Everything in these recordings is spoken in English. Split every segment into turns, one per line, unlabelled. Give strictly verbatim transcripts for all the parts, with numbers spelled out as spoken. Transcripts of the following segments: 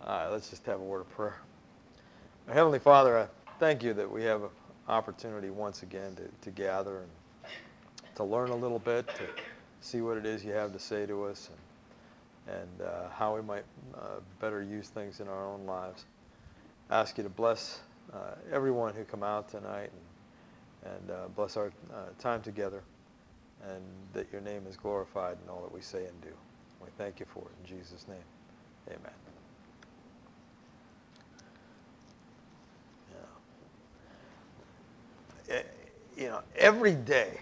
All right, let's just have a word of prayer. Our Heavenly Father, I thank you that we have an opportunity once again to, to gather and to learn a little bit, to see what it is you have to say to us, and, and uh, how we might uh, better use things in our own lives. I ask you to bless uh, everyone who come out tonight, and, and uh, bless our uh, time together, and that your name is glorified in all that we say and do. We thank you for it in Jesus' name. Amen. Yeah. You know, every day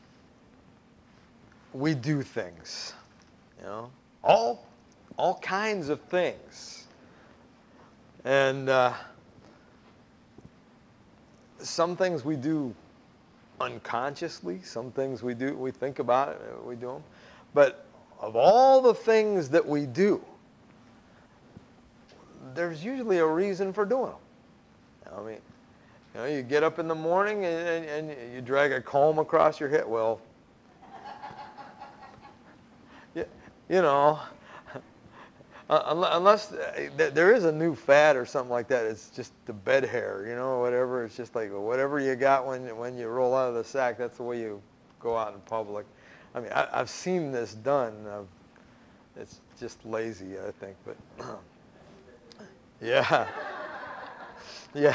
we do things, you know, all, all kinds of things. And uh, some things we do unconsciously, some things we do, we think about it, we do them. But of all the things that we do, there's usually a reason for doing them. I mean, you know, you get up in the morning and, and, and you drag a comb across your head. Well, you, you know, unless there is a new fad or something like that, it's just the bed hair, you know, whatever. It's just like whatever you got when when you roll out of the sack, that's the way you go out in public. I mean, I, I've seen this done. I've, it's just lazy, I think, but yeah, yeah.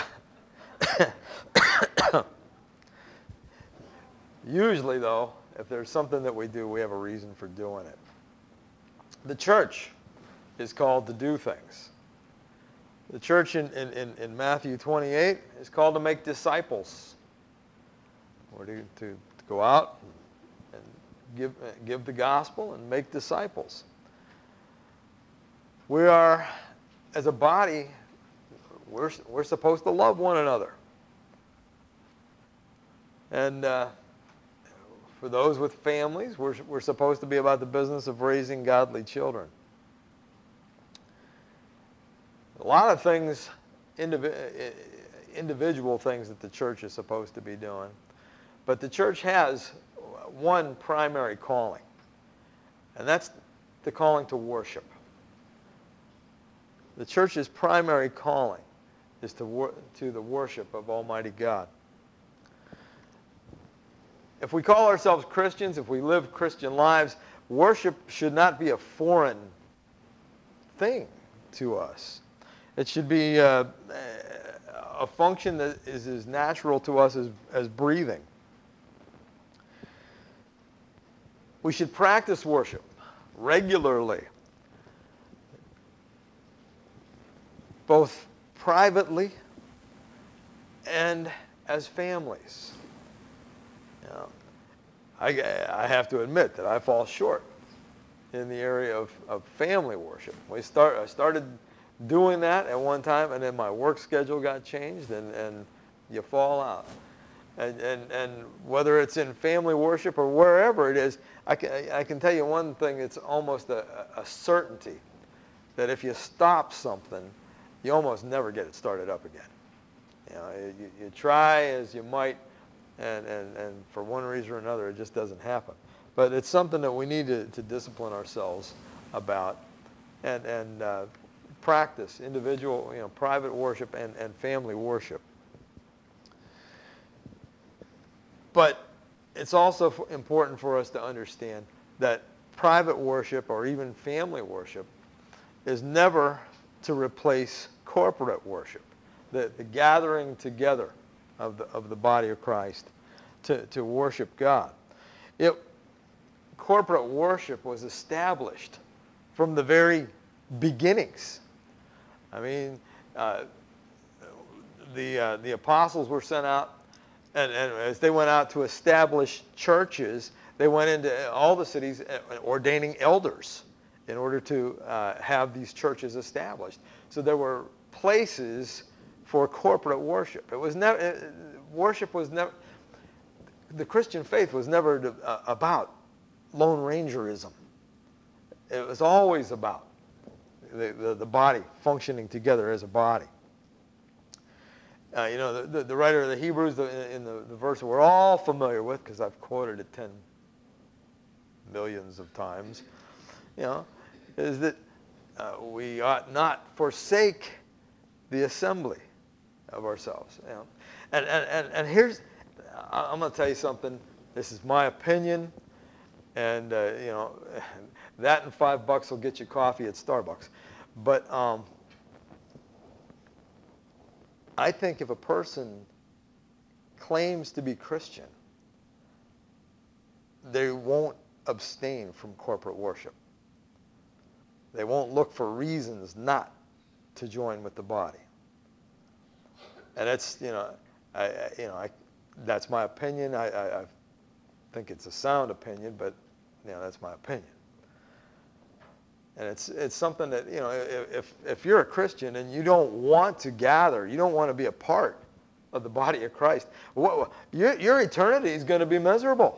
Usually, though, if there's something that we do, we have a reason for doing it. The church is called to do things. The church in, in, in Matthew twenty-eight is called to make disciples, or to, to, to go out and give, give the gospel and make disciples. We are, as a body, we're, we're supposed to love one another. And uh, for those with families, we're, we're supposed to be about the business of raising godly children. A lot of things, indiv- individual things that the church is supposed to be doing. But the church has one primary calling, and that's the calling to worship. The church's primary calling is to, wor- to the worship of Almighty God. If we call ourselves Christians, if we live Christian lives, worship should not be a foreign thing to us. It should be uh, a function that is as natural to us as, as breathing. We should practice worship regularly, both privately and as families. You know, I, I have to admit that I fall short in the area of, of family worship. We start, I started doing that at one time, and then my work schedule got changed, and, and you fall out. And, and, and whether it's in family worship or wherever it is, I can, I can tell you one thing, it's almost a, a certainty that if you stop something, you almost never get it started up again. You know, you, you try as you might, and, and, and for one reason or another, it just doesn't happen. But it's something that we need to, to discipline ourselves about and, and uh, practice individual, you know, private worship and, and family worship. But it's also f- important for us to understand that private worship or even family worship is never to replace corporate worship, the, the gathering together of the, of the body of Christ to, to worship God. It, corporate worship was established from the very beginnings. I mean, uh, the, uh, the apostles were sent out, and, and as they went out to establish churches, they went into all the cities ordaining elders in order to uh, have these churches established. So there were places for corporate worship. It was never, worship was never, the Christian faith was never uh, about Lone Rangerism. It was always about the, the, the body functioning together as a body. Uh, you know, the, the, the writer of the Hebrews, the, in the, the verse we're all familiar with, because I've quoted it ten millions of times, you know, is that uh, we ought not forsake the assembly of ourselves. You know? And, and, and, and here's, I'm going to tell you something. This is my opinion. And, uh, you know, that and five bucks will get you coffee at Starbucks. But um, I think if a person claims to be Christian, they won't abstain from corporate worship. They won't look for reasons not to join with the body. And it's, you know, I, I you know, I, that's my opinion. I, I, I think it's a sound opinion, but, you know, that's my opinion. And it's it's something that, you know, if if you're a Christian and you don't want to gather, you don't want to be a part of the body of Christ, what, your, your eternity is going to be miserable.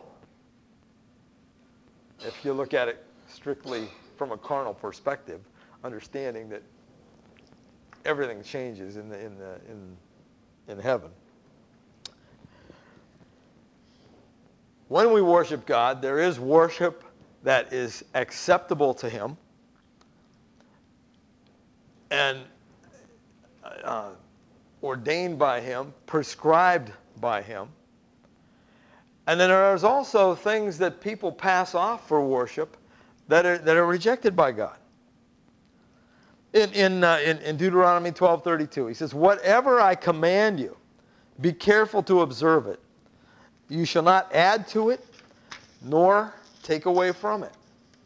If you look at it strictly from a carnal perspective, understanding that everything changes in the in the in in heaven. When we worship God, there is worship that is acceptable to Him and uh, ordained by Him, prescribed by Him. And then there's also things that people pass off for worship that are, that are rejected by God. In, in, uh, in, in Deuteronomy twelve thirty-two, he says, "Whatever I command you, be careful to observe it. You shall not add to it, nor take away from it."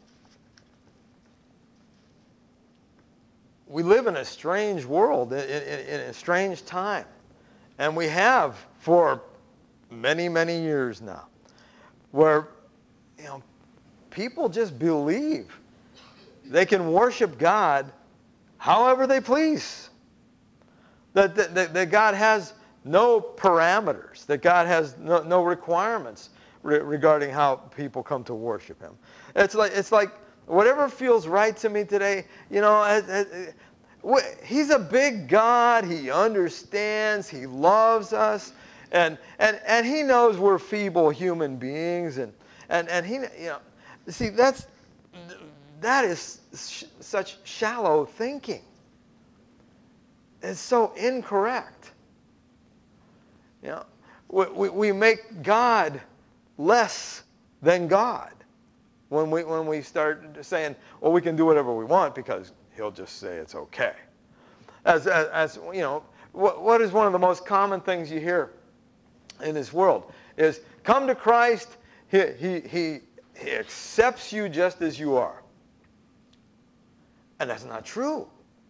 We live in a strange world, in, in, in a strange time. And we have for many, many years now, where, you know, people just believe they can worship God however they please. That, that, that God has no parameters, that God has no, no requirements re- regarding how people come to worship Him. It's like, it's like whatever feels right to me today, you know, it, it, it, He's a big God. He understands. He loves us. And, and, and He knows we're feeble human beings. And, and, and He, you know, see, that's, that is sh- such shallow thinking. It's so incorrect. You know, we, we, we make God less than God when we, when we start saying, well, we can do whatever we want because He'll just say it's okay. As, as, as you know, what, what is one of the most common things you hear in this world is, come to Christ, he, he, he, he accepts you just as you are. And that's not true.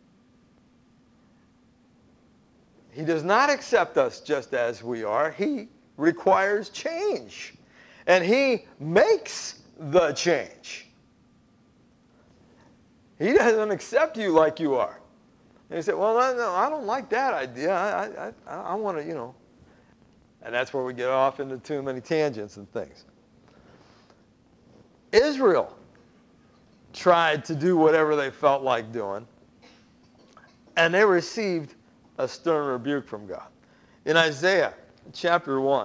He does not accept us just as we are. He requires change. And He makes the change. He doesn't accept you like you are. And you say, well, no, I don't like that idea. I, I, I, I want to, you know. And that's where we get off into too many tangents and things. Israel tried to do whatever they felt like doing. And they received a stern rebuke from God. In Isaiah chapter one,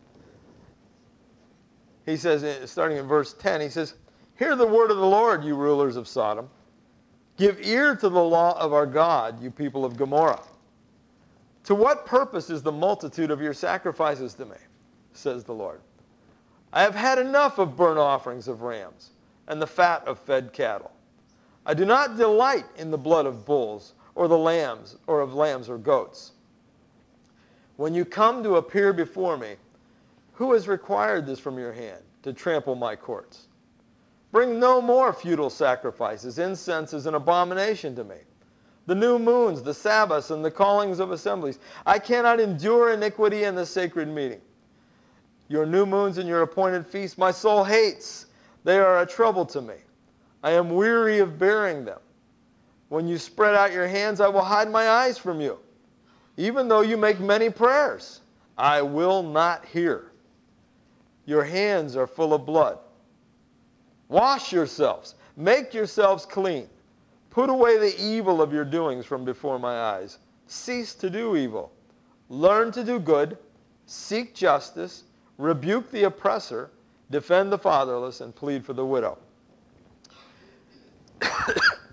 he says, starting in verse ten, he says, "Hear the word of the Lord, you rulers of Sodom. Give ear to the law of our God, you people of Gomorrah. To what purpose is the multitude of your sacrifices to me, says the Lord? I have had enough of burnt offerings of rams and the fat of fed cattle. I do not delight in the blood of bulls or the lambs or of lambs or goats. When you come to appear before me, who has required this from your hand, to trample my courts? Bring no more futile sacrifices. Incense is an abomination to me. The new moons, the Sabbaths, and the callings of assemblies. I cannot endure iniquity in the sacred meeting. Your new moons and your appointed feasts my soul hates. They are a trouble to me. I am weary of bearing them. When you spread out your hands, I will hide my eyes from you. Even though you make many prayers, I will not hear. Your hands are full of blood. Wash yourselves. Make yourselves clean. Put away the evil of your doings from before my eyes. Cease to do evil. Learn to do good. Seek justice. Rebuke the oppressor. Defend the fatherless and plead for the widow."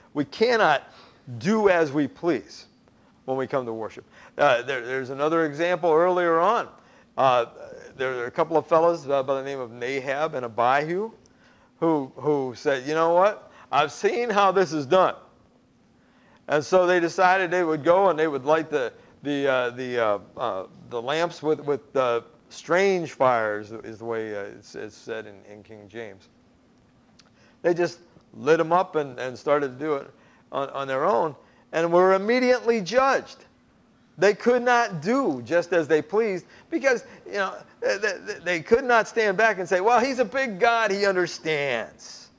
we cannot do as we please when we come to worship. Uh, there, there's another example earlier on. Uh, there are a couple of fellows uh, by the name of Nahab and Abihu who, who said, you know what? I've seen how this is done. And so they decided they would go and they would light the, the, uh, the, uh, uh, the lamps with, with uh, strange fires, is the way uh, it's, it's said in, in King James. They just lit them up and, and started to do it on, on their own, and were immediately judged. They could not do just as they pleased because, you know, they, they could not stand back and say, well, he's a big God, he understands.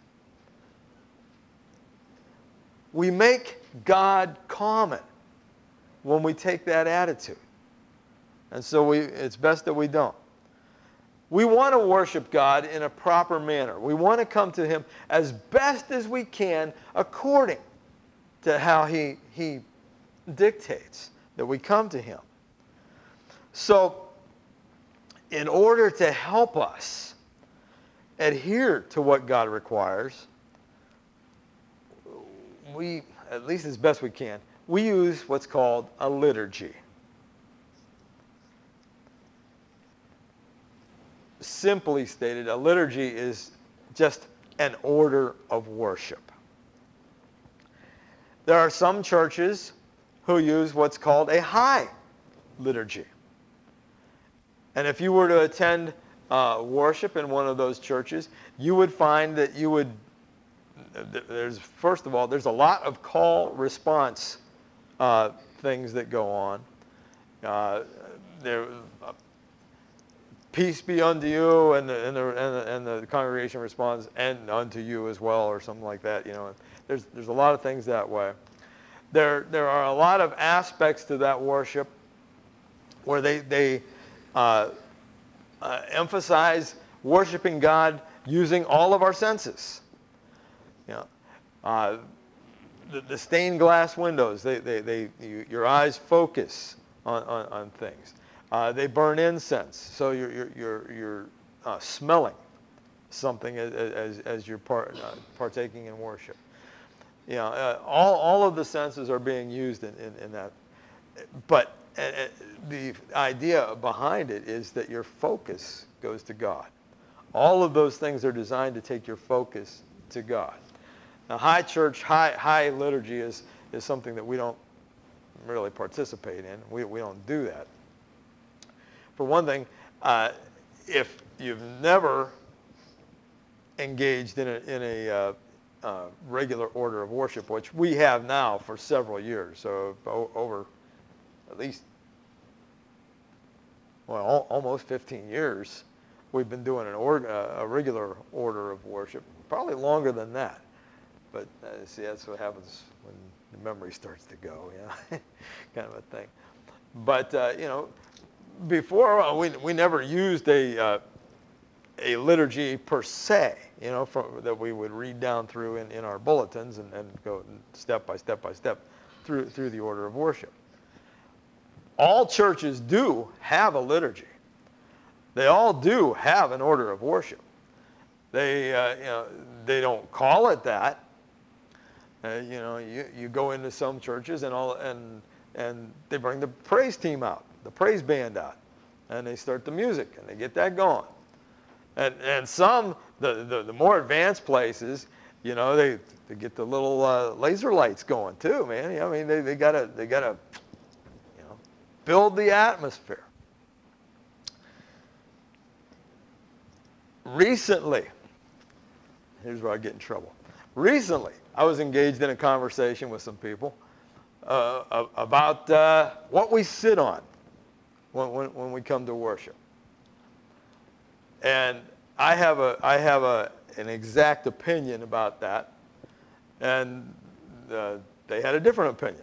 We make God common when we take that attitude. And so we, it's best that we don't. We want to worship God in a proper manner. We want to come to him as best as we can according to how he, he dictates that we come to him. So, in order to help us adhere to what God requires, we, at least as best we can, we use what's called a liturgy. Simply stated, a liturgy is just an order of worship. There are some churches who use what's called a high liturgy. And if you were to attend uh, worship in one of those churches, you would find that you would, there's, first of all, there's a lot of call response uh, things that go on. Uh, there, uh, peace be unto you, and the, and, the, and, the, and the congregation responds, and unto you as well, or something like that. You know, there's, there's a lot of things that way. There, there are a lot of aspects to that worship where they, they uh, uh, emphasize worshiping God using all of our senses. You know, uh, the, the stained glass windows, they, they, they, you, your eyes focus on, on, on things. Uh, they burn incense, so you're, you're, you're, you're uh, smelling something as, as, as you're part, uh, partaking in worship. You know, uh, all, all of the senses are being used in, in, in that. But uh, the idea behind it is that your focus goes to God. All of those things are designed to take your focus to God. Now, high church, high, high liturgy is, is something that we don't really participate in. We, we don't do that. For one thing, uh, if you've never engaged in a, in a uh, uh, regular order of worship, which we have now for several years, so o- over at least, well, al- almost fifteen years, we've been doing an or- uh, a regular order of worship, probably longer than that. But uh, see, that's what happens when the memory starts to go, yeah, kind of a thing. But, uh, you know, before, uh, we, we never used a, uh, a liturgy per se, you know, from, that we would read down through in, in our bulletins and, and go step by step by step through, through the order of worship. All churches do have a liturgy. They all do have an order of worship. They, uh, you know, they don't call it that. Uh, you know, you, you go into some churches and all, and and they bring the praise team out, the praise band out, and they start the music and they get that going. And and some the the, the more advanced places, you know, they they get the little uh, laser lights going too, man. I mean, they they gotta they gotta, you know, build the atmosphere. Recently, here's where I get in trouble. Recently, I was engaged in a conversation with some people uh, about uh, what we sit on when, when, when we come to worship. And I have a I have a an exact opinion about that, and uh, they had a different opinion.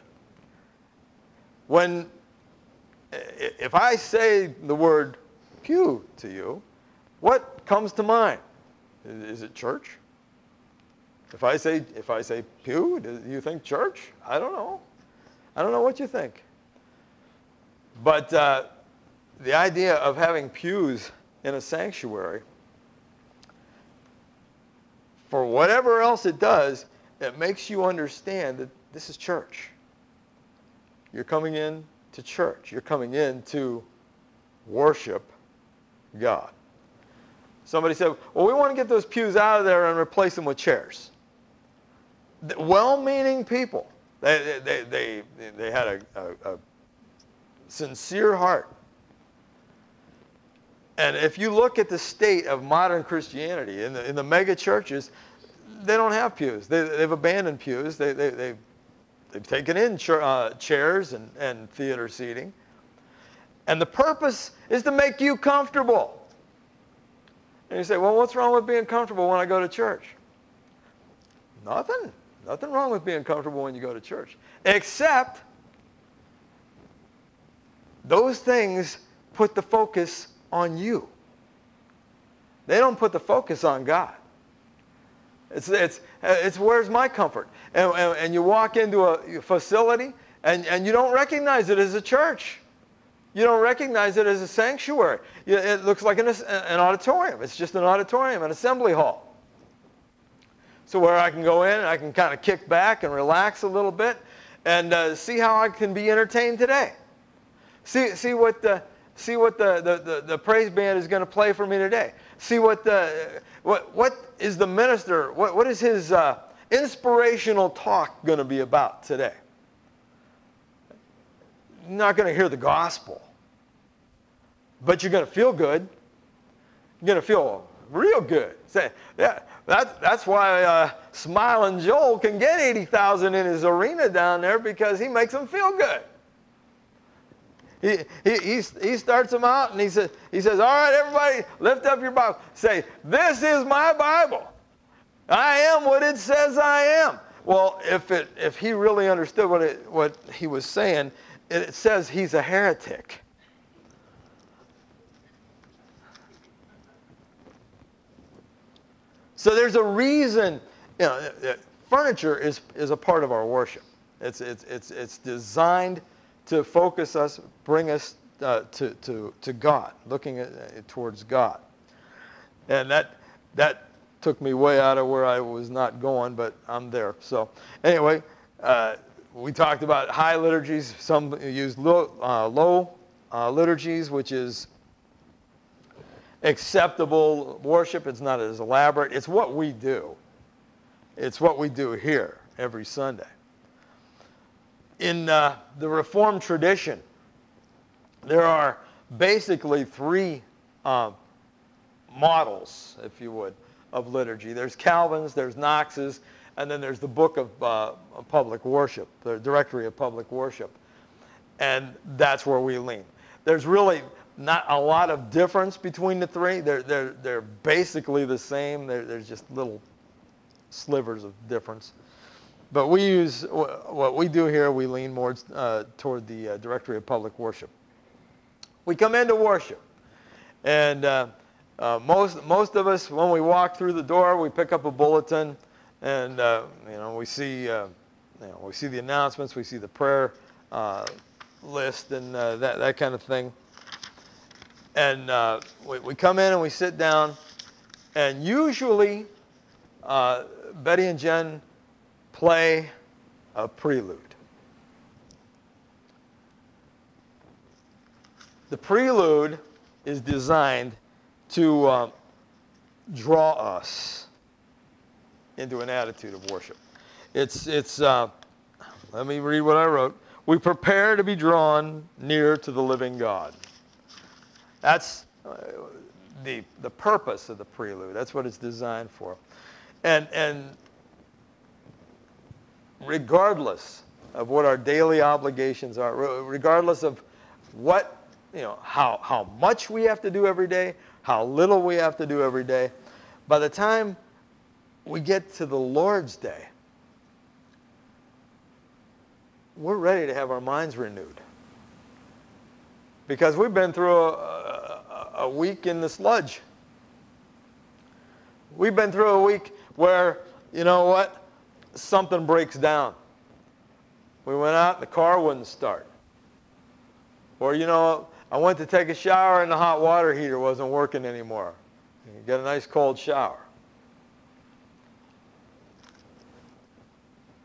When if I say the word pew to you, what comes to mind? Is it church? If I say if I say pew, do you think church? I don't know. I don't know what you think. But uh, the idea of having pews in a sanctuary, for whatever else it does, it makes you understand that this is church. You're coming in to church. You're coming in to worship God. Somebody said, well, we want to get those pews out of there and replace them with chairs. Well-meaning people. They, they, they, they had a, a, a sincere heart. And if you look at the state of modern Christianity, in the, in the mega churches, they don't have pews. They, they've abandoned pews. They, they, they've, they've taken in ch- uh, chairs and, and theater seating. And the purpose is to make you comfortable. And you say, well, what's wrong with being comfortable when I go to church? Nothing. Nothing wrong with being comfortable when you go to church. Except those things put the focus on you. They don't put the focus on God. It's, it's, it's where's my comfort? And, and, and you walk into a facility and, and you don't recognize it as a church. You don't recognize it as a sanctuary. It looks like an, an auditorium. It's just an auditorium, an assembly hall. So where I can go in and I can kind of kick back and relax a little bit and uh, see how I can be entertained today. See, see what the, see what the, the, the, the praise band is going to play for me today. See what the, what, what is the minister, what, what is his uh, inspirational talk going to be about today? You're not going to hear the gospel, but you're going to feel good. You're going to feel real good. Say, yeah, that's, that's why uh, Smiling Joel can get eighty thousand in his arena down there, because he makes them feel good. He, he, he, he starts them out and he says, he says, all right, everybody, lift up your Bible. Say, this is my Bible. I am what it says I am. Well, if, it, if he really understood what, it, what he was saying, it says he's a heretic. So there's a reason, you know, furniture is, is a part of our worship. It's, it's, it's, it's designed to focus us, bring us uh, to, to, to God, looking at, uh, towards God. And that, that took me way out of where I was not going, but I'm there. So anyway, uh, we talked about high liturgies. Some use low, uh, low uh, liturgies, which is acceptable worship. It's not as elaborate. It's what we do. It's what we do here every Sunday. In uh, the Reformed tradition, there are basically three uh, models, if you would, of liturgy. There's Calvin's, there's Knox's, and then there's the Book of uh, Public Worship, the Directory of Public Worship. And that's where we lean. There's really not a lot of difference between the three. They're, they're, they're basically the same. They're, there's just little slivers of difference. But we use, what we do here, we lean more uh, toward the uh, Directory of Public Worship. We come into worship. And uh, uh, most, most of us, when we walk through the door, we pick up a bulletin. And, uh, you know, we see, uh, you know, we see the announcements. We see the prayer uh, list and uh, that, that kind of thing. And uh, we, we come in and we sit down. And usually, uh, Betty and Jen play a prelude. The prelude is designed to uh, draw us into an attitude of worship. It's, it's uh, let me read what I wrote. We prepare to be drawn near to the living God. That's uh, the, the purpose of the prelude. That's what it's designed for. And, and regardless of what our daily obligations are, regardless of what, you know, how, how much we have to do every day, how little we have to do every day, by the time we get to the Lord's Day, we're ready to have our minds renewed. Because we've been through a, a, a week in the sludge. We've been through a week where, you know what, something breaks down. We went out, the car wouldn't start. Or, you know, I went to take a shower and the hot water heater wasn't working anymore. You get a nice cold shower.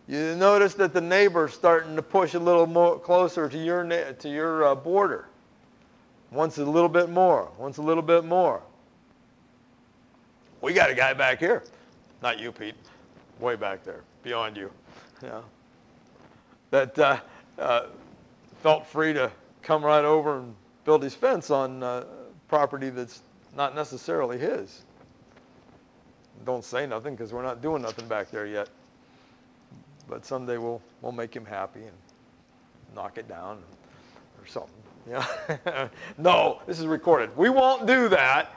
You notice that the neighbor's starting to push a little more closer to your to your uh, border. Wants a little bit more. Wants a little bit more. We got a guy back here. Not you, Pete. Way back there, beyond you. Yeah. That uh, uh, felt free to come right over and build his fence on uh, property that's not necessarily his. Don't say nothing because we're not doing nothing back there yet. But someday we'll we'll make him happy and knock it down or something. Yeah. No, this is recorded. We won't do that.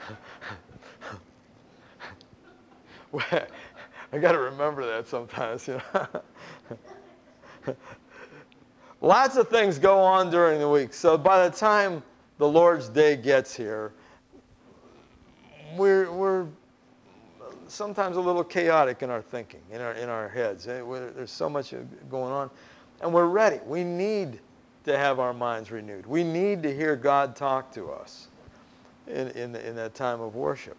I got to remember that sometimes. You know. Lots of things go on during the week. So by the time the Lord's Day gets here, we're we're sometimes a little chaotic in our thinking, in our in our heads. There's so much going on, and we're ready. We need to have our minds renewed. We need to hear God talk to us in in, in that time of worship.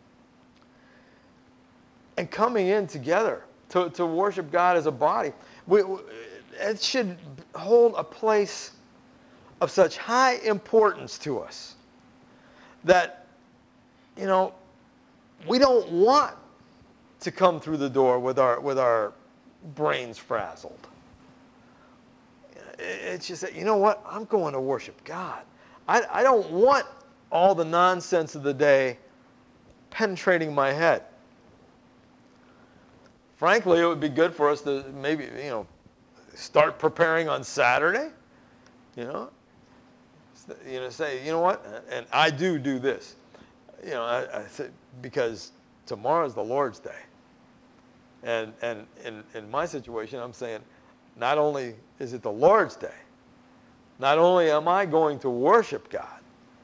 And coming in together to, to worship God as a body, we, we, it should hold a place of such high importance to us that, you know, we don't want to come through the door with our with our brains frazzled. It's just that, you know what? I'm going to worship God. I, I don't want all the nonsense of the day penetrating my head. Frankly, it would be good for us to maybe, you know, start preparing on Saturday. You know, you know, say, you know what? And I do do this. You know, I, I say, because tomorrow's the Lord's Day. And and in, in my situation, I'm saying, not only is it the Lord's Day, not only am I going to worship God,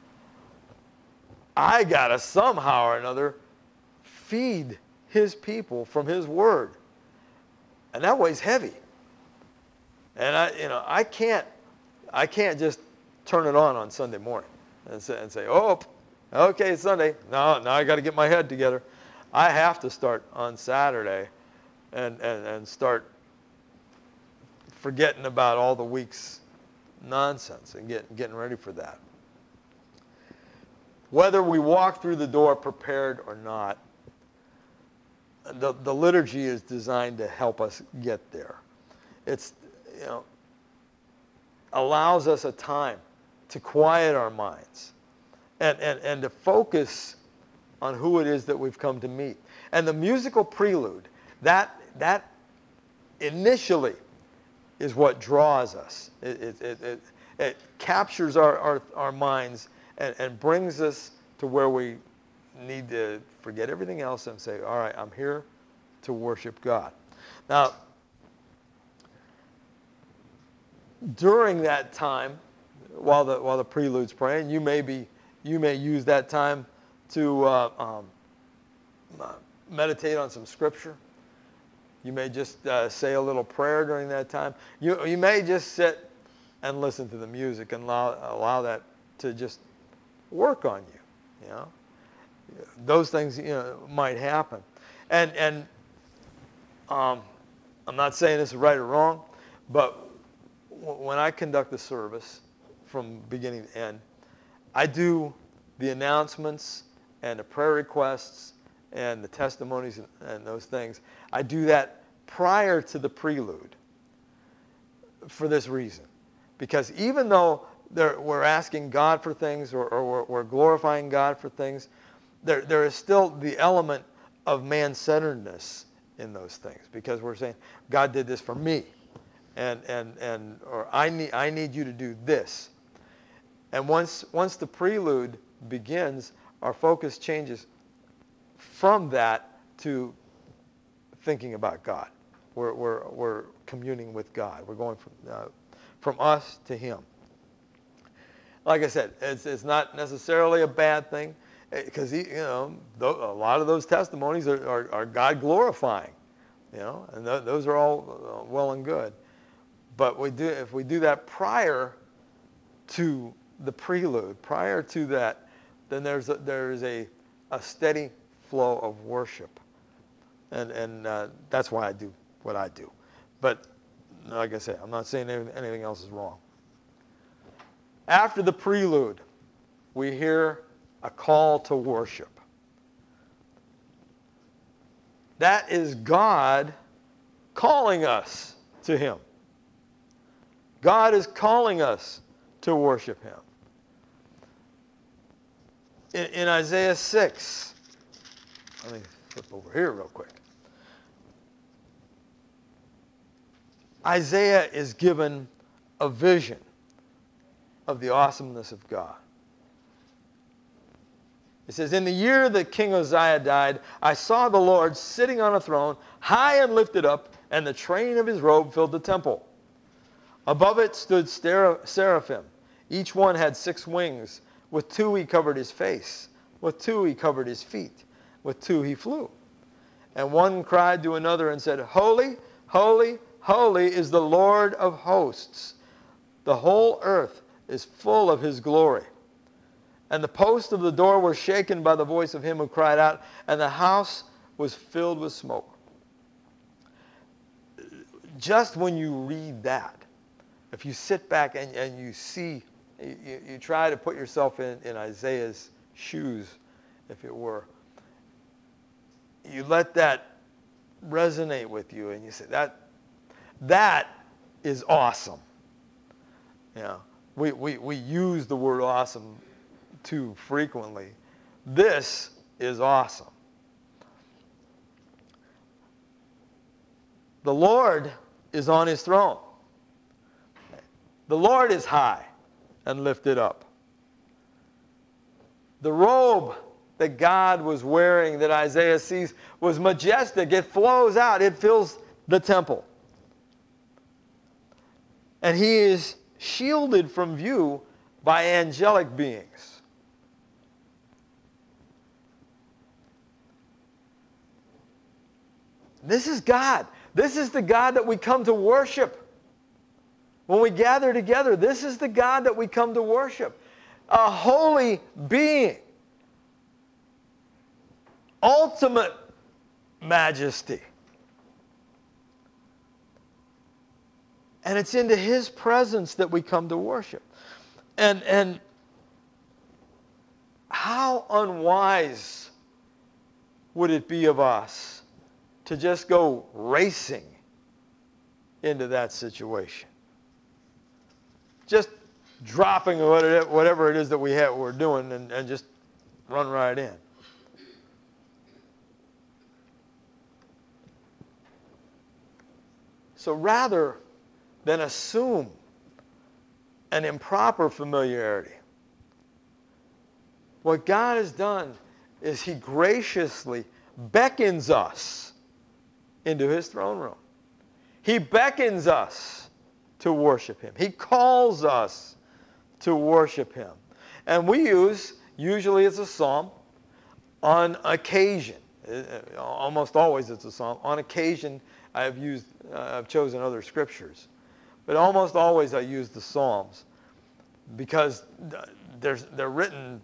I got to somehow or another feed His people from His Word. And that weighs heavy. And I, you know, I can't, I can't just turn it on on Sunday morning and say, and say, oh, okay, it's Sunday. No, now I got to get my head together. I have to start on Saturday and, and, and start forgetting about all the week's nonsense and get, getting ready for that. Whether we walk through the door prepared or not, the, the liturgy is designed to help us get there. It's, you know, allows us a time to quiet our minds and, and, and to focus on who it is that we've come to meet. And the musical prelude, that, that initially is what draws us. It, it, it, it, it captures our, our, our minds and, and brings us to where we need to forget everything else and say, all right, I'm here to worship God. Now, during that time, while the while the prelude's praying, you may be you may use that time to uh, um, uh, meditate on some scripture. You may just uh, say a little prayer during that time. You you may just sit and listen to the music and allow allow that to just work on you. You know, those things, you know, might happen. And and um, I'm not saying this is right or wrong, but w- when I conduct the service from beginning to end, I do the announcements and the prayer requests and the testimonies and, and those things. I do that prior to the prelude for this reason. Because even though there, we're asking God for things or, or we're, we're glorifying God for things, there, there is still the element of man-centeredness in those things. Because we're saying, God did this for me. And, and, and or I need, I need you to do this. And once, once the prelude begins, our focus changes from that to thinking about God. We're, we're, we're communing with God. We're going from, uh, from us to Him. Like I said, it's, it's not necessarily a bad thing because, you know, a lot of those testimonies are, are, are God glorifying, you know, and th- those are all well and good. But we do, if we do that prior to the prelude, prior to that, then there's a, there's a, a steady flow of worship. And, and uh, that's why I do what I do. But like I said, I'm not saying anything else is wrong. After the prelude, we hear a call to worship. That is God calling us to him. God is calling us to worship him. In, in Isaiah six, let me flip over here real quick. Isaiah is given a vision of the awesomeness of God. It says, in the year that King Uzziah died, I saw the Lord sitting on a throne, high and lifted up, and the train of his robe filled the temple. Above it stood seraphim. Each one had six wings. With two he covered his face. With two he covered his feet. With two he flew. And one cried to another and said, Holy, holy, holy is the Lord of hosts. The whole earth is full of his glory. And the posts of the door were shaken by the voice of him who cried out, and the house was filled with smoke. Just when you read that, if you sit back and, and you see, you, you try to put yourself in, in Isaiah's shoes, if it were, you let that resonate with you, and you say, that, that is awesome. You know, we, we, we use the word awesome too frequently. This is awesome. The Lord is on his throne. The Lord is high and lifted up. The robe that God was wearing, that Isaiah sees, was majestic. It flows out. It fills the temple. And he is shielded from view by angelic beings. This is God. This is the God that we come to worship. When we gather together, this is the God that we come to worship. A holy being. Ultimate majesty. And it's into his presence that we come to worship. And, and how unwise would it be of us to just go racing into that situation? Just dropping whatever it is that we have, we're doing and, and just run right in. So rather than assume an improper familiarity, what God has done is he graciously beckons us into his throne room. He beckons us to worship him. He calls us to worship him. And we use, usually it's a psalm, on occasion. Almost always it's a psalm. On occasion I've used, uh, I've chosen other scriptures. But almost always I use the Psalms because there's, they're written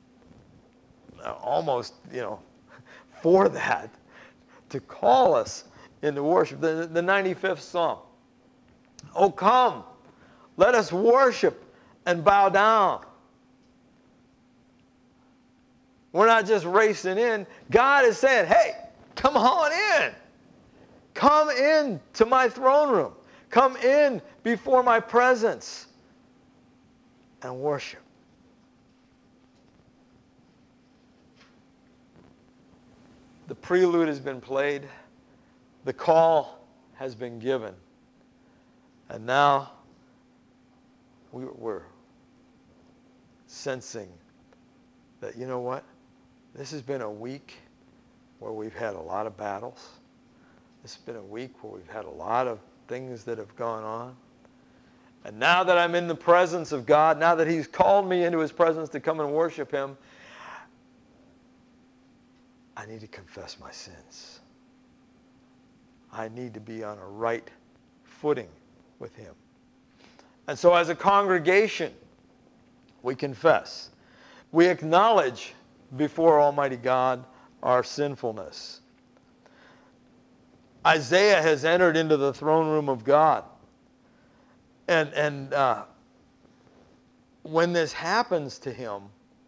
almost, you know, for that, to call us into worship. The, the ninety-fifth Psalm. Oh, come, let us worship and bow down. We're not just racing in. God is saying, hey, come on in. Come in to my throne room. Come in before my presence and worship. The prelude has been played. The call has been given. And now we're sensing that, you know what? This has been a week where we've had a lot of battles. This has been a week where we've had a lot of things that have gone on. And now that I'm in the presence of God, now that he's called me into his presence to come and worship him, I need to confess my sins. I need to be on a right footing with him. And so as a congregation, we confess. We acknowledge before Almighty God our sinfulness. Isaiah has entered into the throne room of God. And, and uh, when this happens to him,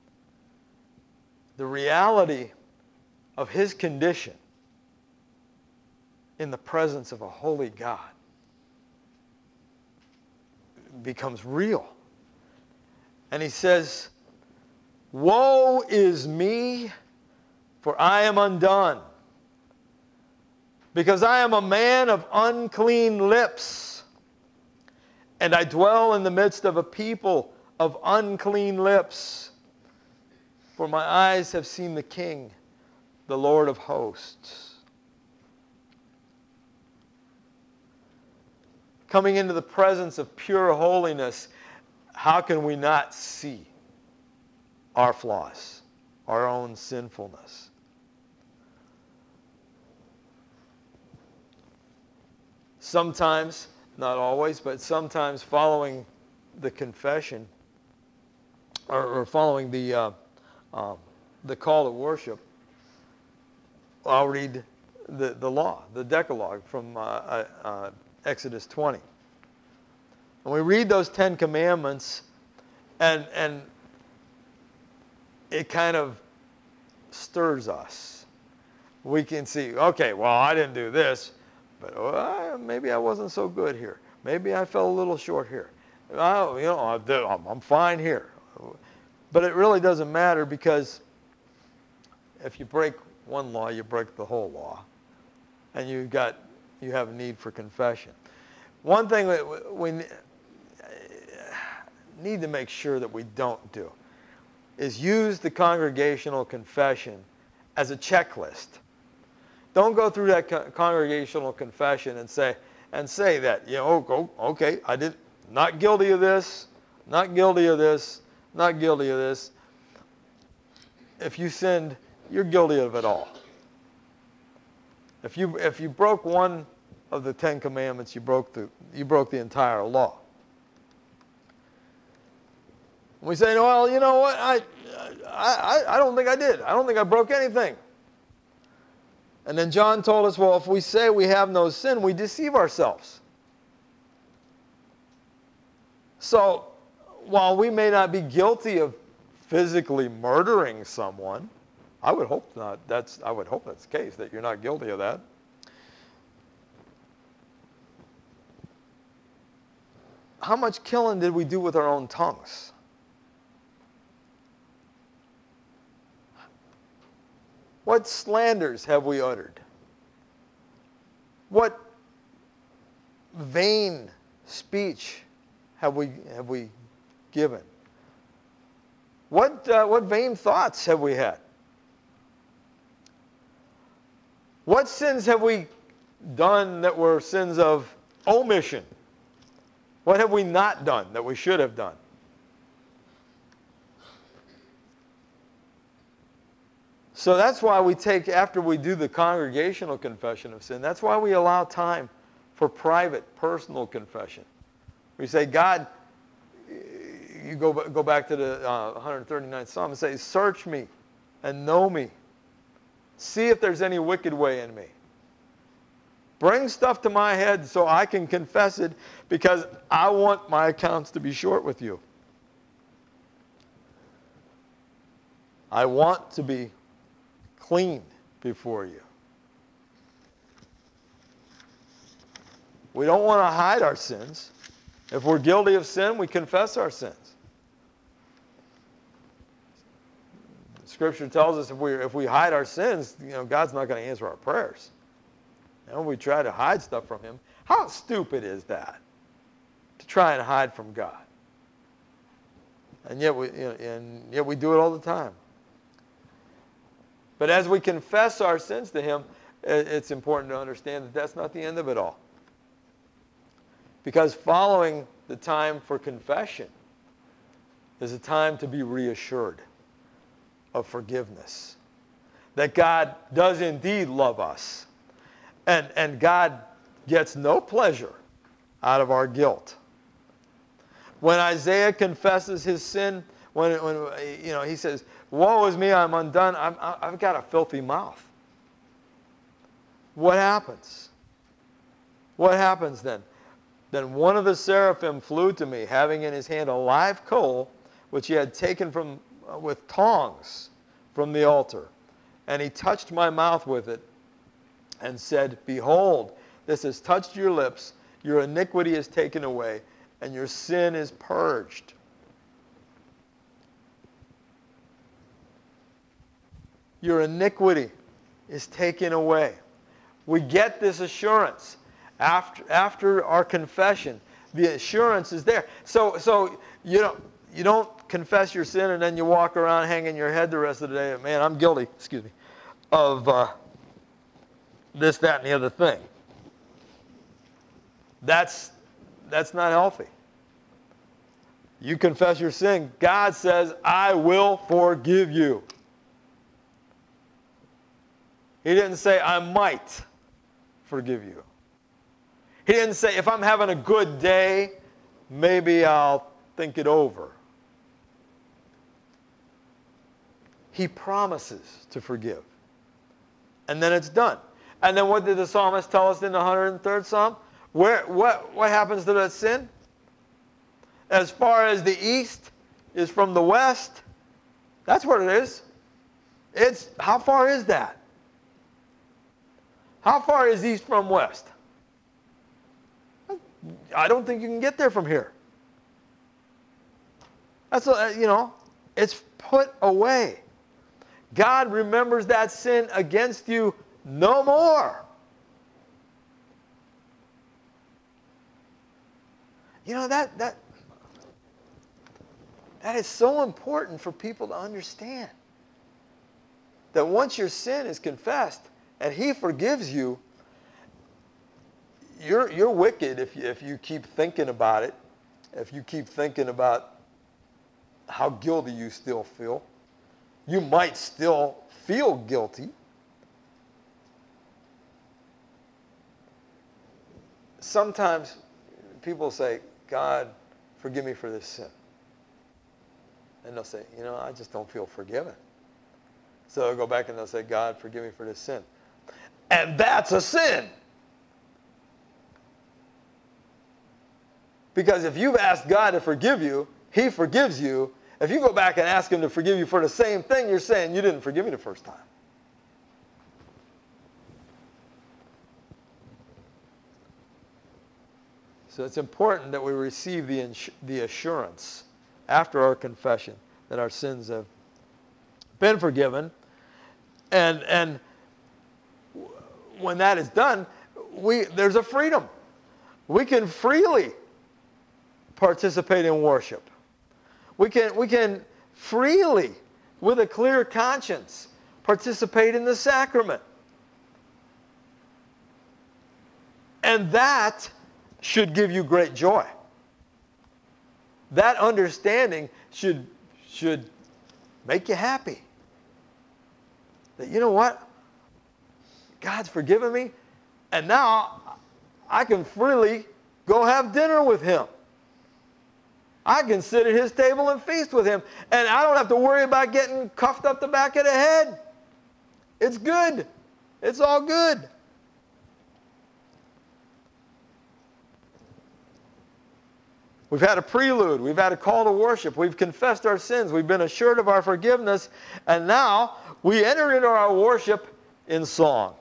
the reality of his condition in the presence of a holy God becomes real. And he says, "Woe is me, for I am undone, because I am a man of unclean lips, and I dwell in the midst of a people of unclean lips. For my eyes have seen the King, the Lord of hosts." Coming into the presence of pure holiness, how can we not see our flaws, our own sinfulness? Sometimes, not always, but sometimes following the confession or, or following the uh, um, the call to worship, I'll read the, the law, the Decalogue from uh, uh, Exodus twenty. And we read those Ten Commandments, and, and it kind of stirs us. We can see, okay, well, I didn't do this, but uh, maybe I wasn't so good here. Maybe I fell a little short here. I, you know, I'm, I'm fine here. But it really doesn't matter, because if you break one law, you break the whole law. And you've got, you have a need for confession. One thing that we need to make sure that we don't do is use the congregational confession as a checklist. Don't go through that co- congregational confession and say, and say that, you know, oh, okay, I did not guilty of this, not guilty of this, not guilty of this. If you sinned, you're guilty of it all. If you if you broke one of the Ten Commandments, you broke the you broke the entire law. We say, well, you know what? I I I don't think I did. I don't think I broke anything. And then John told us, well, if we say we have no sin, we deceive ourselves. So, while we may not be guilty of physically murdering someone, I would hope not. That's I would hope that's the case, that you're not guilty of that. How much killing did we do with our own tongues? What slanders have we uttered? What vain speech have we have we given? What uh, what vain thoughts have we had? What sins have we done that were sins of omission? What have we not done that we should have done? So that's why we take, after we do the congregational confession of sin, that's why we allow time for private, personal confession. We say, God, you go, go back to the uh, one hundred thirty-ninth Psalm and say, search me and know me. See if there's any wicked way in me. Bring stuff to my head so I can confess it, because I want my accounts to be short with you. I want to be clean before you. We don't want to hide our sins. If we're guilty of sin, we confess our sins. Scripture tells us if we if we hide our sins, you know, God's not going to answer our prayers. And we try to hide stuff from Him. How stupid is that? To try and hide from God. And yet we you know, and yet we do it all the time. But as we confess our sins to Him, it's important to understand that that's not the end of it all. Because following the time for confession is a time to be reassured of forgiveness. That God does indeed love us. And, and God gets no pleasure out of our guilt. When Isaiah confesses his sin, when, when you know, he says, woe is me, I'm undone, I'm, I've got a filthy mouth. What happens? what happens then? Then one of the seraphim flew to me, having in his hand a live coal, which he had taken from uh, with tongs from the altar. And he touched my mouth with it and said, Behold, this has touched your lips, your iniquity is taken away, and your sin is purged. Your iniquity is taken away. We get this assurance after, after our confession. The assurance is there. So, so you don't, you don't confess your sin and then you walk around hanging your head the rest of the day. Man, I'm guilty, excuse me, of uh, this, that, and the other thing. That's, that's not healthy. You confess your sin. God says, I will forgive you. He didn't say, I might forgive you. He didn't say, if I'm having a good day, maybe I'll think it over. He promises to forgive. And then it's done. And then what did the psalmist tell us in the one hundred third Psalm? Where, what, what happens to that sin? As far as the east is from the west, that's what it is. It's, how far is that? How far is east from west? I don't think you can get there from here. That's, a, you know, it's put away. God remembers that sin against you no more. You know, that, that, that is so important for people to understand. That once your sin is confessed and He forgives you, you're, you're wicked if you, if you keep thinking about it, if you keep thinking about how guilty you still feel. You might still feel guilty. Sometimes people say, God, forgive me for this sin. And they'll say, you know, I just don't feel forgiven. So they'll go back and they'll say, God, forgive me for this sin. And that's a sin. Because if you've asked God to forgive you, He forgives you. If you go back and ask Him to forgive you for the same thing, you're saying you didn't forgive me the first time. So it's important that we receive the, ins- the assurance after our confession that our sins have been forgiven. And, and when that is done, we, there's a freedom. We can freely participate in worship. We can, we can freely, with a clear conscience, participate in the sacrament. And that should give you great joy. That understanding should, should make you happy. That, you know what? God's forgiven me, and now I can freely go have dinner with Him. I can sit at His table and feast with Him, and I don't have to worry about getting cuffed up the back of the head. It's good. It's all good. We've had a prelude. We've had a call to worship. We've confessed our sins. We've been assured of our forgiveness. And now we enter into our worship in song.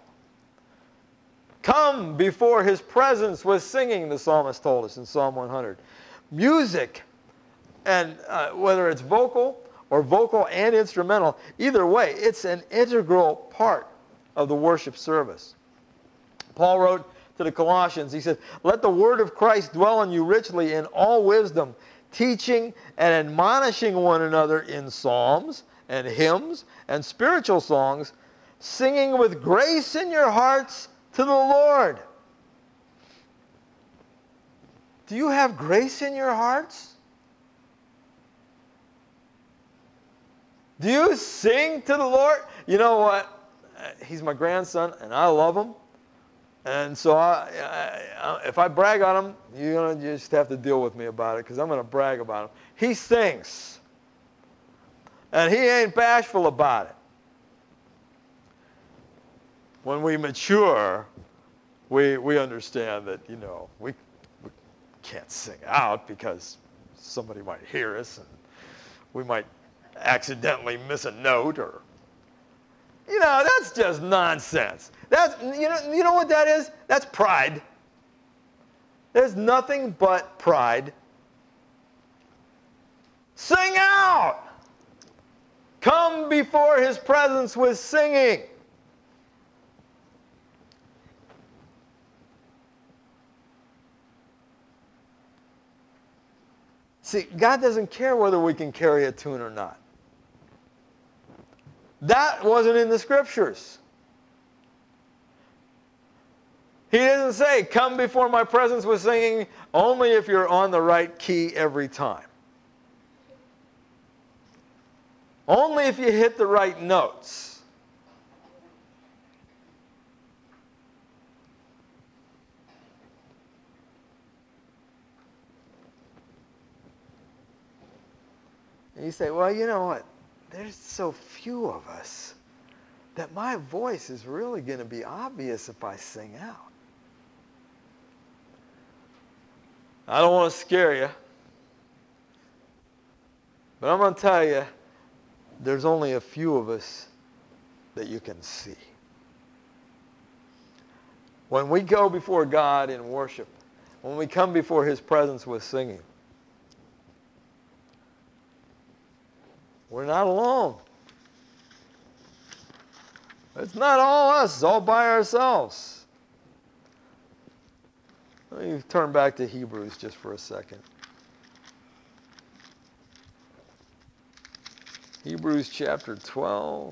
Come before His presence with singing, the psalmist told us in Psalm one hundred. Music, and uh, whether it's vocal or vocal and instrumental, either way, it's an integral part of the worship service. Paul wrote to the Colossians, he said, let the word of Christ dwell in you richly in all wisdom, teaching and admonishing one another in psalms and hymns and spiritual songs, singing with grace in your hearts to the Lord. Do you have grace in your hearts? Do you sing to the Lord? You know what? He's my grandson, and I love him. And so I, I, if I brag on him, you're going to just have to deal with me about it, because I'm going to brag about him. He sings. And he ain't bashful about it. When we mature, we, we understand that, you know, we, we can't sing out because somebody might hear us and we might accidentally miss a note or, you know, that's just nonsense. That's, you know, you know what that is? That's pride. There's nothing but pride. Sing out! Come before his presence with singing. See, God doesn't care whether we can carry a tune or not. That wasn't in the scriptures. He doesn't say, come before my presence with singing only if you're on the right key every time. Only if you hit the right notes. And you say, well, you know what? There's so few of us that my voice is really going to be obvious if I sing out. I don't want to scare you, but I'm going to tell you, there's only a few of us that you can see. When we go before God in worship, when we come before his presence with singing, we're not alone. It's not all us, it's all by ourselves. Let me turn back to Hebrews just for a second. Hebrews chapter twelve.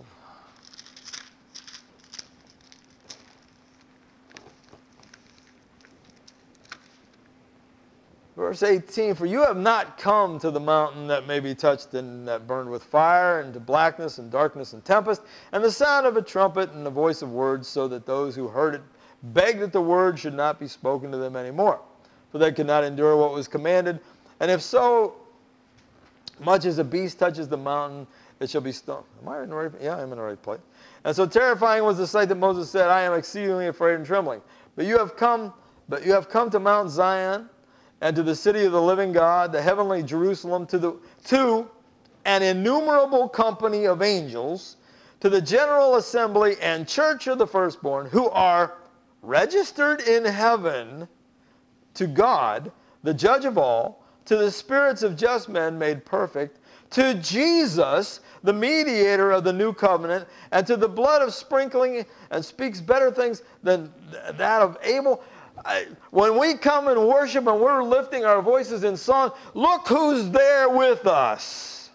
Verse eighteen, for you have not come to the mountain that may be touched and that burned with fire, and to blackness and darkness and tempest, and the sound of a trumpet and the voice of words, so that those who heard it begged that the word should not be spoken to them anymore, for they could not endure what was commanded. And if so much as a beast touches the mountain, it shall be stoned. Am I in the right? Yeah, I'm in the right place. And so terrifying was the sight that Moses said, I am exceedingly afraid and trembling. But you have come, but you have come to Mount Zion, and to the city of the living God, the heavenly Jerusalem, to the to an innumerable company of angels, to the general assembly and church of the firstborn, who are registered in heaven, to God, the judge of all, to the spirits of just men made perfect, to Jesus, the mediator of the new covenant, and to the blood of sprinkling, and speaks better things than that of Abel. I, when we come and worship and we're lifting our voices in song, look who's there with us.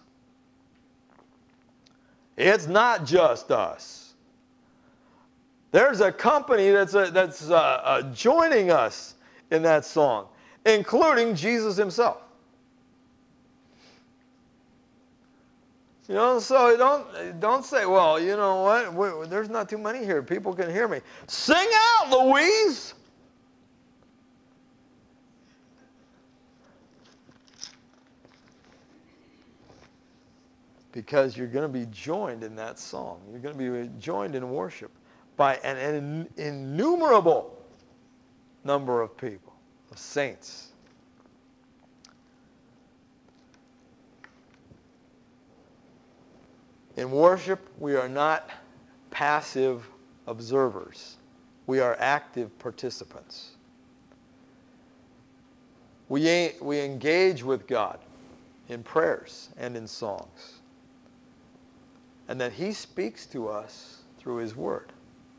It's not just us. There's a company that's, a, that's uh, uh, joining us in that song, including Jesus himself. You know, so don't, don't say, well, you know what, we, there's not too many here. People can hear me. Sing out, Louise! Because you're going to be joined in that song. You're going to be joined in worship by an, an innumerable number of people, of saints. In worship, we are not passive observers. We are active participants. We, we engage with God in prayers and in songs. And that he speaks to us through his word.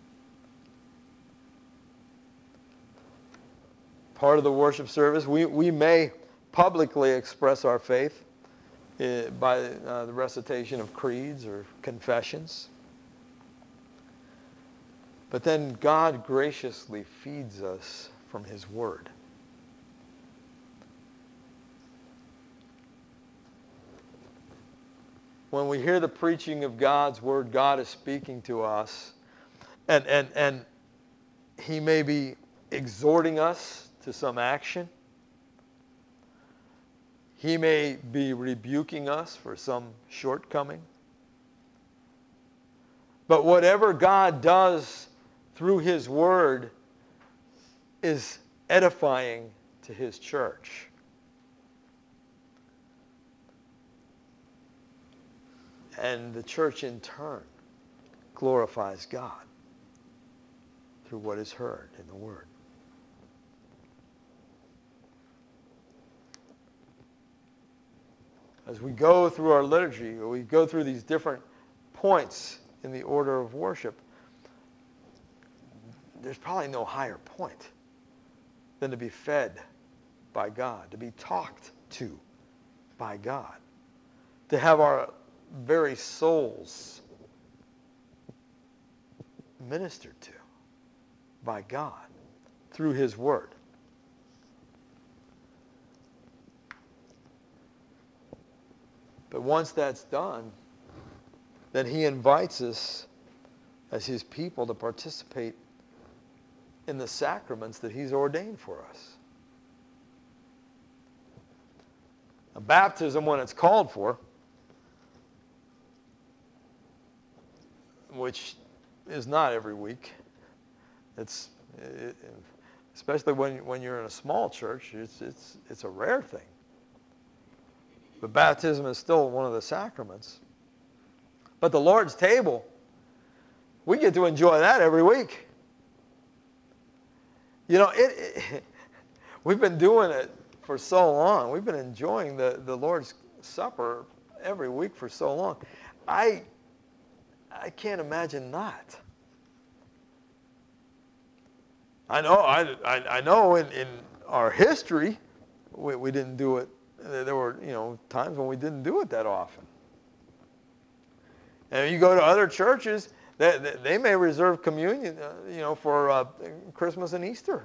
Part of the worship service, we, we may publicly express our faith uh, by uh, the recitation of creeds or confessions. But then God graciously feeds us from his word. When we hear the preaching of God's word, God is speaking to us. And, and, and he may be exhorting us to some action. He may be rebuking us for some shortcoming. But whatever God does through his word is edifying to his church. And the church in turn glorifies God through what is heard in the Word. As we go through our liturgy, or we go through these different points in the order of worship, there's probably no higher point than to be fed by God, to be talked to by God, to have our very souls ministered to by God through His Word. But once that's done, then He invites us as His people to participate in the sacraments that He's ordained for us. A baptism, when it's called for, which is not every week, it's it, especially when when you're in a small church, it's it's it's a rare thing. But baptism is still one of the sacraments. But the Lord's table, we get to enjoy that every week. You know, it, it we've been doing it for so long. We've been enjoying the, the Lord's Supper every week for so long. I I can't imagine not. I know I, I, I know in, in our history we, we didn't do it. There were, you know, times when we didn't do it that often. And you go to other churches, they, they may reserve communion, uh, you know, for uh, Christmas and Easter.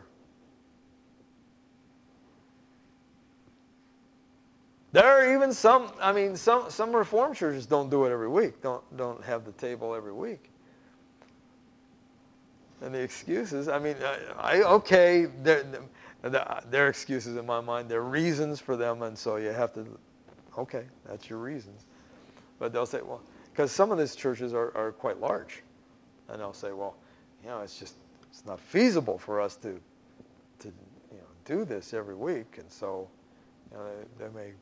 There are even some, I mean, some, some Reformed churches don't do it every week, don't, don't have the table every week. And the excuses, I mean, I, I okay, they're, they're excuses in my mind. They're reasons for them, and so you have to, okay, that's your reasons. But they'll say, well, because some of these churches are, are quite large. And they'll say, well, you know, it's just, it's not feasible for us to, to you know, do this every week. And so, you know, they, they may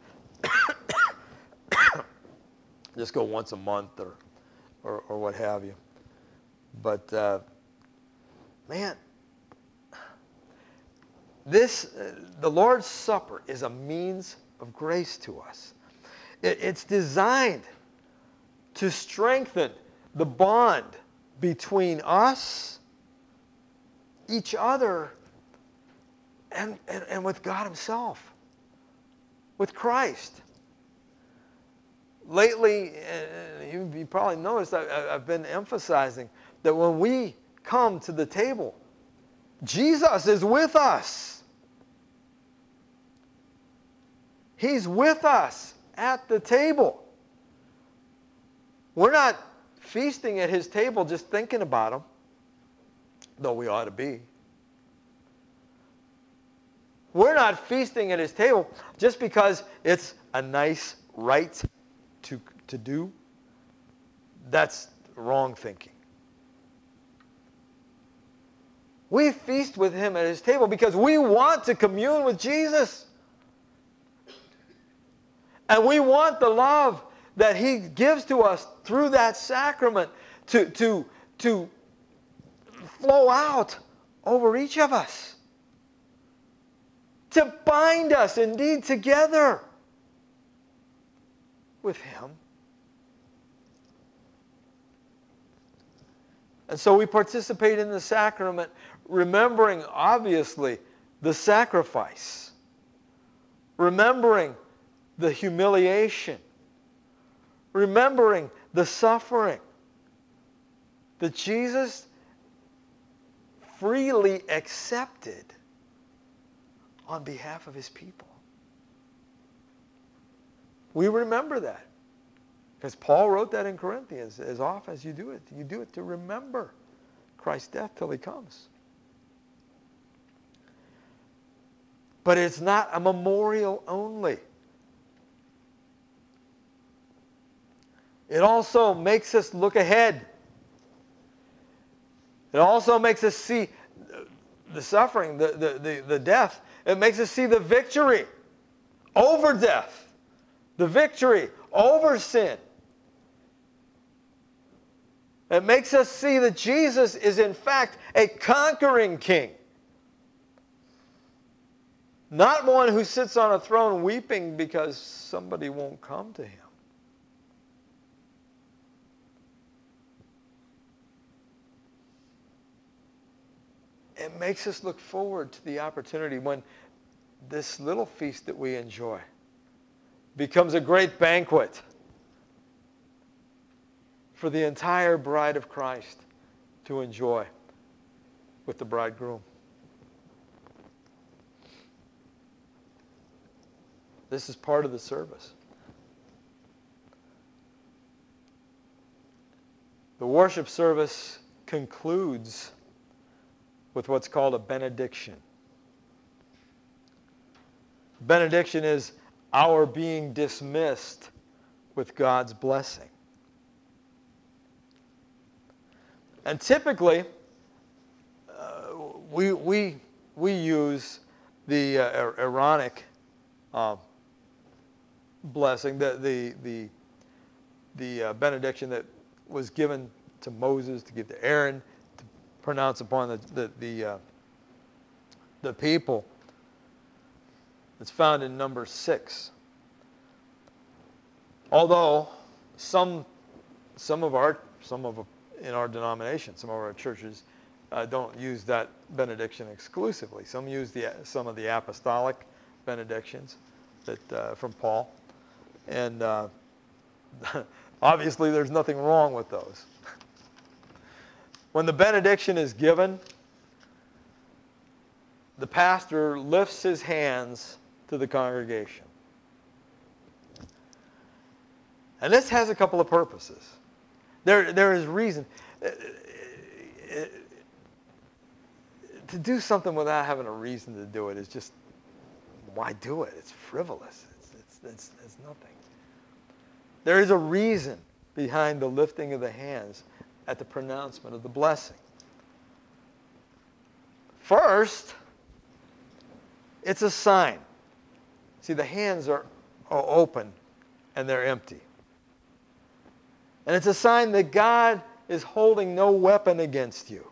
just go once a month or, or, or what have you. But, uh, man, this, uh, the Lord's Supper is a means of grace to us. It, it's designed to strengthen the bond between us, each other, and, and, and with God Himself, with Christ. Lately, uh, you, you probably noticed I, I've been emphasizing that when we come to the table, Jesus is with us. He's with us at the table. We're not feasting at His table just thinking about Him, though we ought to be. We're not feasting at His table just because it's a nice rite to, to do. That's wrong thinking. We feast with Him at His table because we want to commune with Jesus. And we want the love that He gives to us through that sacrament to, to, to flow out over each of us. To bind us indeed together with Him. And so we participate in the sacrament, remembering, obviously, the sacrifice. Remembering the humiliation. Remembering the suffering that Jesus freely accepted on behalf of His people. We remember that. Because Paul wrote that in Corinthians, as often as you do it, you do it to remember Christ's death till He comes. But it's not a memorial only. It also makes us look ahead. It also makes us see the suffering, the, the, the, the death. It makes us see the victory over death, the victory over sin. It makes us see that Jesus is in fact a conquering king. Not one who sits on a throne weeping because somebody won't come to him. It makes us look forward to the opportunity when this little feast that we enjoy becomes a great banquet for the entire bride of Christ to enjoy with the bridegroom. This is part of the service. The worship service concludes with what's called a benediction. Benediction is our being dismissed with God's blessing. And typically, uh, we, we, we use the uh, Aaronic uh, blessing, the, the, the, the uh, benediction that was given to Moses to give to Aaron to pronounce upon the, the, the, uh, the people. It's found in Numbers six. Although some, some of our, some of in our denomination, some of our churches uh, don't use that benediction exclusively. Some use the some of the apostolic benedictions that uh, from Paul, and uh, obviously there's nothing wrong with those. When the benediction is given, the pastor lifts his hands to the congregation. And this has a couple of purposes. There, there is reason. To do something without having a reason to do it is just, why do it? It's frivolous. It's, it's, it's, it's nothing. There is a reason behind the lifting of the hands at the pronouncement of the blessing. First, it's a sign. See, the hands are, are open and they're empty. And it's a sign that God is holding no weapon against you.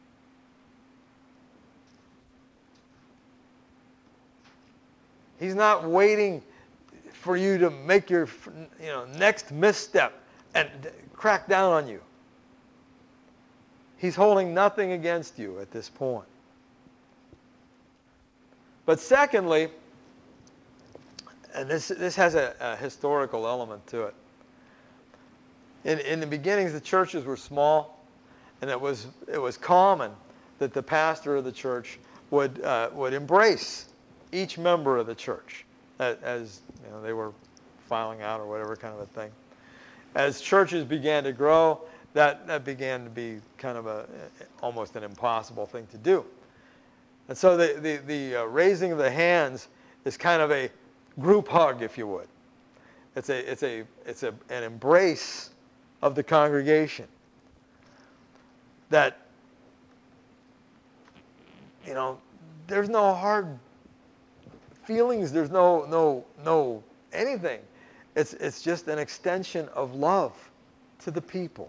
He's not waiting for you to make your you know, next misstep and crack down on you. He's holding nothing against you at this point. But secondly, and this, this has a, a historical element to it. In, in the beginnings, the churches were small, and it was, it was common that the pastor of the church would, uh, would embrace each member of the church as, as you know, they were filing out or whatever kind of a thing. As churches began to grow, that, that began to be kind of a, almost an impossible thing to do. And so the, the, the uh, raising of the hands is kind of a group hug, if you would. It's, a, it's, a, it's a, an embrace of the congregation that, you know, there's no hard feelings, there's no, no, no anything. It's, it's just an extension of love to the people.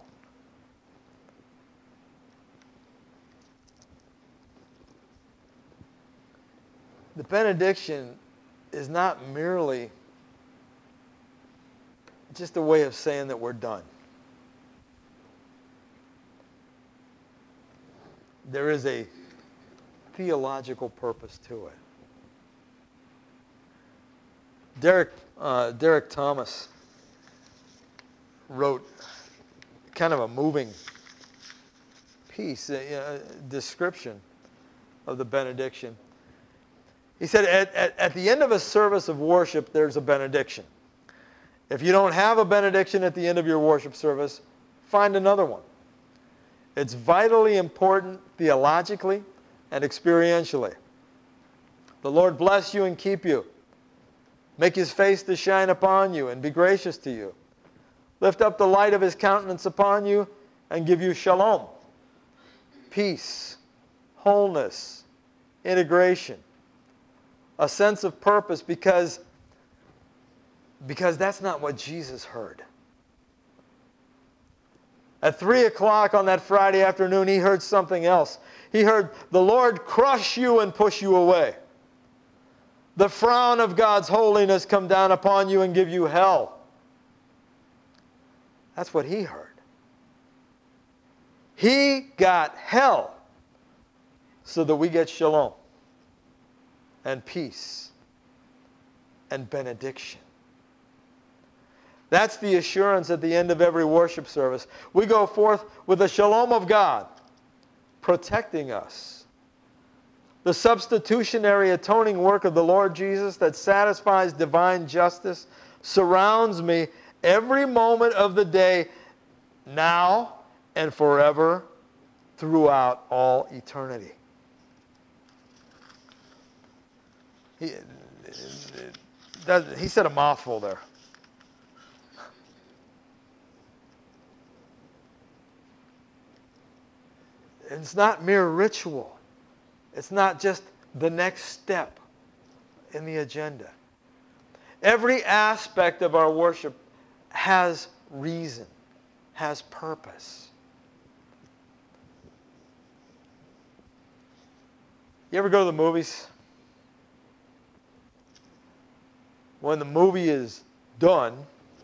The benediction is not merely just a way of saying that we're done. There is a theological purpose to it. Derek, uh, Derek Thomas wrote kind of a moving piece, a, a description of the benediction. He said, at, at, at the end of a service of worship, there's a benediction. If you don't have a benediction at the end of your worship service, find another one. It's vitally important theologically and experientially. The Lord bless you and keep you. Make his face to shine upon you and be gracious to you. Lift up the light of his countenance upon you and give you shalom, peace, wholeness, integration, a sense of purpose, because, because that's not what Jesus heard. At three o'clock on that Friday afternoon, he heard something else. He heard the Lord crush you and push you away. The frown of God's holiness come down upon you and give you hell. That's what he heard. He got hell so that we get shalom and peace and benediction. That's the assurance at the end of every worship service. We go forth with the shalom of God protecting us. The substitutionary atoning work of the Lord Jesus that satisfies divine justice surrounds me every moment of the day, now and forever, throughout all eternity. He, he said a mouthful there. It's not mere ritual. It's not just the next step in the agenda. Every aspect of our worship has reason, has purpose. You ever go to the movies? When the movie is done,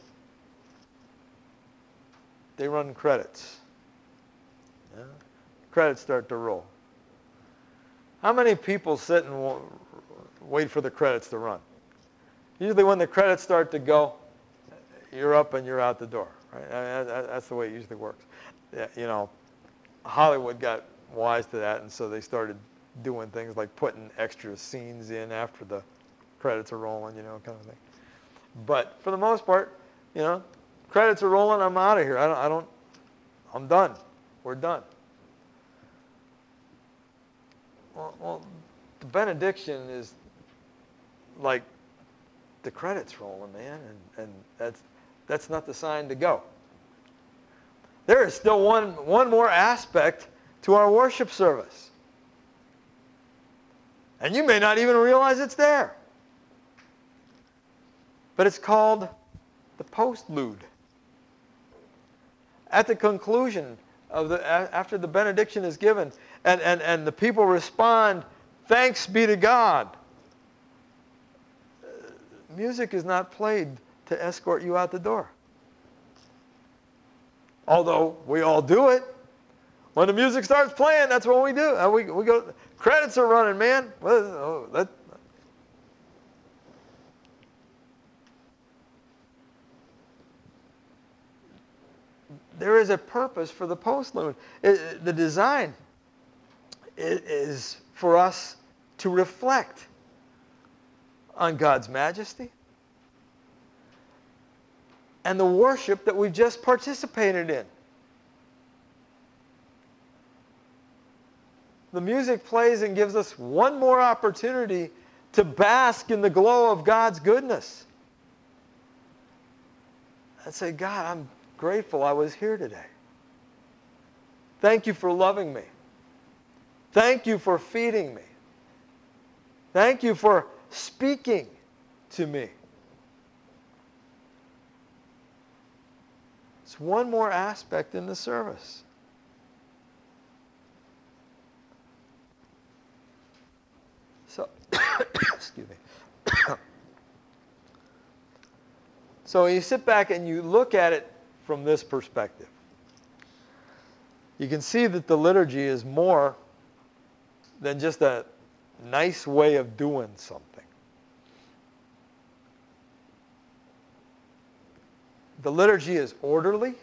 they run credits. Yeah? Credits start to roll. How many people sit and wait for the credits to run? Usually when the credits start to go, you're up and you're out the door. Right? That's the way it usually works. You know, Hollywood got wise to that, and so they started doing things like putting extra scenes in after the credits are rolling, you know, kind of thing. But for the most part, you know, credits are rolling, I'm out of here. I don't, I don't, I'm done. We're done. Well, well, the benediction is like the credits rolling, man, and, and that's that's not the sign to go. There is still one one more aspect to our worship service. And you may not even realize it's there. But it's called the postlude. At the conclusion of the after the benediction is given, and, and, and the people respond, thanks be to God. Music is not played to escort you out the door. Although we all do it. When the music starts playing, that's what we do. We, we go, credits are running, man. Well, oh, that, there is a purpose for the postlude. It, the design is for us to reflect on God's majesty and the worship that we've just participated in. The music plays and gives us one more opportunity to bask in the glow of God's goodness. And say, God, I'm grateful I was here today. Thank you for loving me. Thank you for feeding me. Thank you for speaking to me. It's one more aspect in the service. So, excuse me. So you sit back and you look at it from this perspective. You can see that the liturgy is more than just a nice way of doing something. The liturgy is orderly.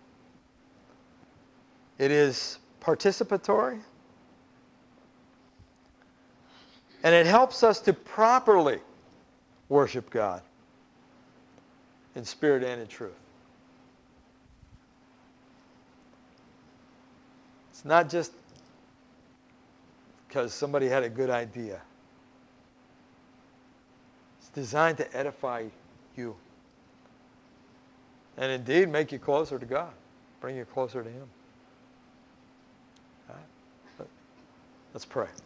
It is participatory. And it helps us to properly worship God in spirit and in truth. It's not just because somebody had a good idea. It's designed to edify you. And indeed make you closer to God. Bring you closer to Him. All right? Let's pray.